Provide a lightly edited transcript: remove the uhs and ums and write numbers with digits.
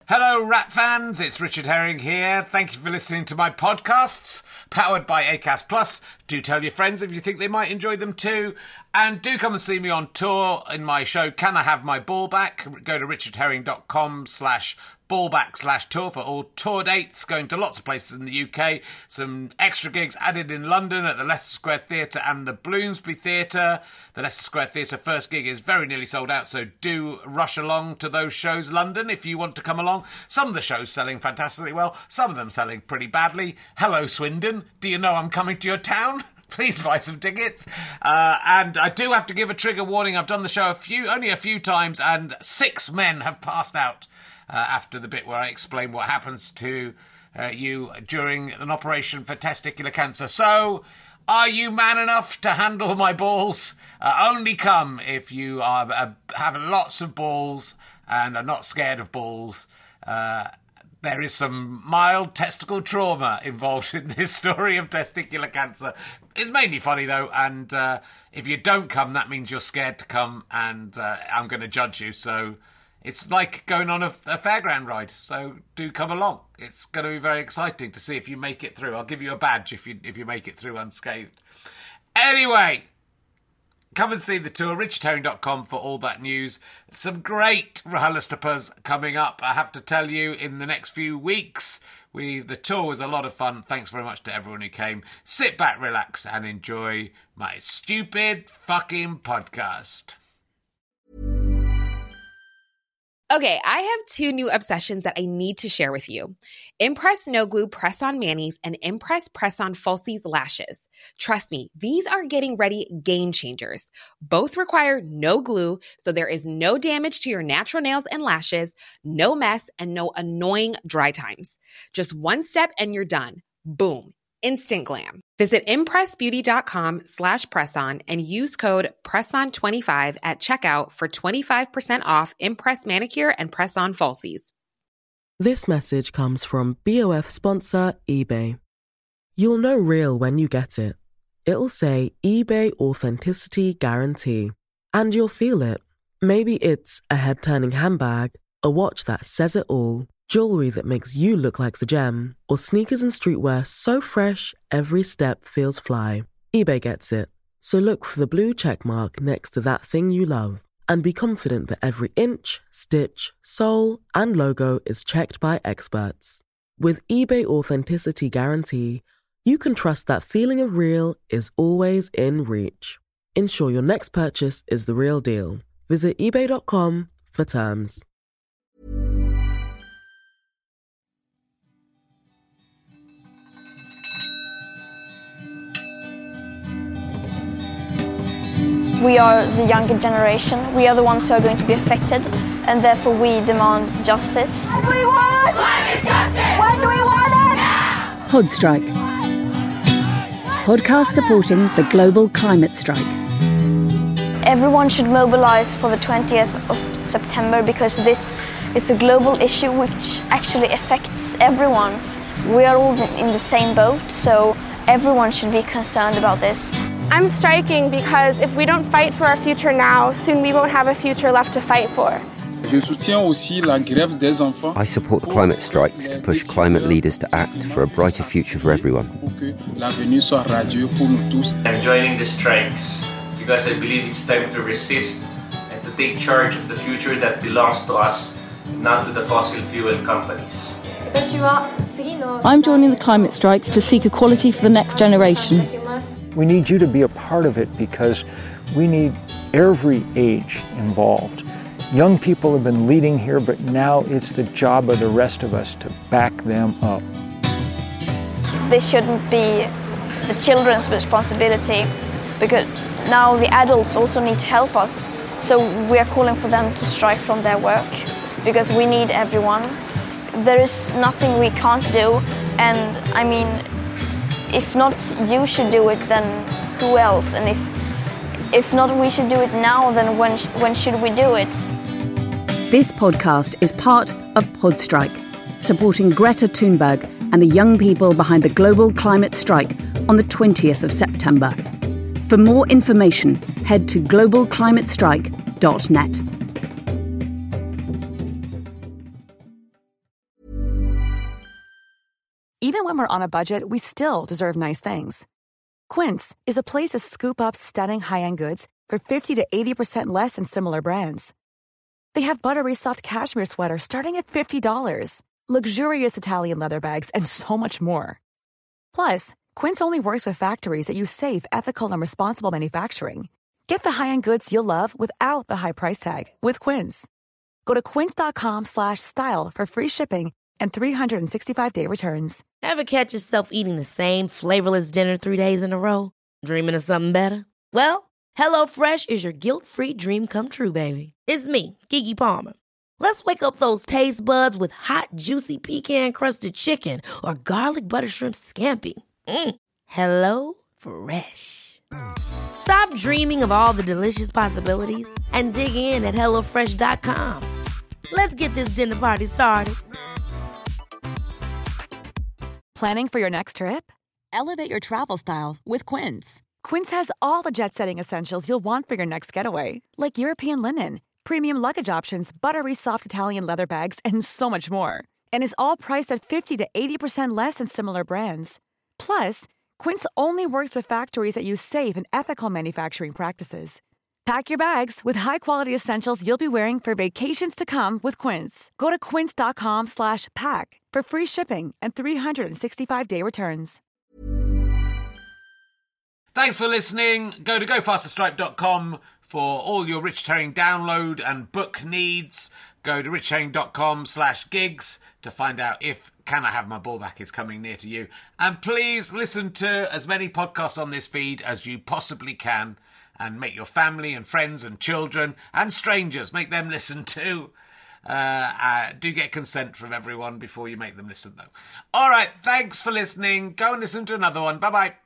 Hello, Rat fans. It's Richard Herring here. Thank you for listening to my podcasts, powered by Acast Plus. Do tell your friends if you think they might enjoy them too. And do come and see me on tour in my show, Can I Have My Ball Back? Go to richardherring.com/ballback/tour for all tour dates, going to lots of places in the UK. Some extra gigs added in London at the Leicester Square Theatre and the Bloomsbury Theatre. The Leicester Square Theatre first gig is very nearly sold out, so do rush along to those shows, London, if you want to come along. Some of the shows selling fantastically well, some of them selling pretty badly. Hello, Swindon. Do you know I'm coming to your town? Please buy some tickets. And I do have to give a trigger warning. I've done the show only a few times, and 6 men have passed out after the bit where I explain what happens to you during an operation for testicular cancer. So, are you man enough to handle my balls? Only come if you have lots of balls and are not scared of balls. There is some mild testicle trauma involved in this story of testicular cancer. It's mainly funny, though, and if you don't come, that means you're scared to come, and I'm going to judge you. So it's like going on a fairground ride, so do come along. It's going to be very exciting to see if you make it through. I'll give you a badge if you make it through unscathed. Anyway, come and see the tour, richardherring.com for all that news. Some great RHLSTPs coming up, I have to tell you, in the next few weeks. The tour was a lot of fun. Thanks very much to everyone who came. Sit back, relax, and enjoy my stupid fucking podcast. Okay, I have 2 new obsessions that I need to share with you. Impress No Glue Press-On Manis and Impress Press-On Falsies Lashes. Trust me, these are getting ready game changers. Both require no glue, so there is no damage to your natural nails and lashes, no mess, and no annoying dry times. Just one step and you're done. Boom. Instant glam. Visit impressbeauty.com/presson and use code PRESSON25 at checkout for 25% off Impress Manicure and Press-On Falsies. This message comes from BOF sponsor eBay. You'll know real when you get it. It'll say eBay Authenticity Guarantee. And you'll feel it. Maybe it's a head-turning handbag, a watch that says it all, jewelry that makes you look like the gem, or sneakers and streetwear so fresh, every step feels fly. eBay gets it. So look for the blue check mark next to that thing you love, and be confident that every inch, stitch, sole, and logo is checked by experts. With eBay Authenticity Guarantee, you can trust that feeling of real is always in reach. Ensure your next purchase is the real deal. Visit ebay.com for terms. We are the younger generation. We are the ones who are going to be affected, and therefore we demand justice. What do we want? Climate justice! When do we want it? Now! Podstrike. Podcast supporting the global climate strike. Everyone should mobilize for the 20th of September because this is a global issue which actually affects everyone. We are all in the same boat, so everyone should be concerned about this. I'm striking because if we don't fight for our future now, soon we won't have a future left to fight for. I support the climate strikes to push climate leaders to act for a brighter future for everyone. I'm joining the strikes because I believe it's time to resist and to take charge of the future that belongs to us, not to the fossil fuel companies. I'm joining the climate strikes to seek equality for the next generation. We need you to be a part of it because we need every age involved. Young people have been leading here, but now it's the job of the rest of us to back them up. This shouldn't be the children's responsibility because now the adults also need to help us. So we are calling for them to strike from their work because we need everyone. There is nothing we can't do, and I mean, if not you should do it, then who else? And if not we should do it now, then when should we do it? This podcast is part of Podstrike, supporting Greta Thunberg and the young people behind the global climate strike on the 20th of September. For more information, head to globalclimatestrike.net. Even when we're on a budget, we still deserve nice things. Quince is a place to scoop up stunning high-end goods for 50 to 80% less than similar brands. They have buttery soft cashmere sweaters starting at $50, luxurious Italian leather bags, and so much more. Plus, Quince only works with factories that use safe, ethical, and responsible manufacturing. Get the high-end goods you'll love without the high price tag with Quince. Go to quince.com/style for free shipping and 365-day returns. Ever catch yourself eating the same flavorless dinner 3 days in a row? Dreaming of something better? Well, HelloFresh is your guilt-free dream come true, baby. It's me, Keke Palmer. Let's wake up those taste buds with hot, juicy pecan-crusted chicken or garlic butter shrimp scampi. Hello Fresh. Stop dreaming of all the delicious possibilities and dig in at HelloFresh.com. Let's get this dinner party started. Planning for your next trip? Elevate your travel style with Quince. Quince has all the jet-setting essentials you'll want for your next getaway, like European linen, premium luggage options, buttery soft Italian leather bags, and so much more. And is all priced at 50 to 80% less than similar brands. Plus, Quince only works with factories that use safe and ethical manufacturing practices. Pack your bags with high-quality essentials you'll be wearing for vacations to come with Quince. Go to quince.com/pack for free shipping and 365-day returns. Thanks for listening. Go to gofasterstripe.com for all your Rich Herring download and book needs. Go to richherring.com/gigs to find out if Can I Have My Ball Back is coming near to you. And please listen to as many podcasts on this feed as you possibly can. And make your family and friends and children and strangers, make them listen too. Do get consent from everyone before you make them listen, though. All right, thanks for listening. Go and listen to another one. Bye-bye.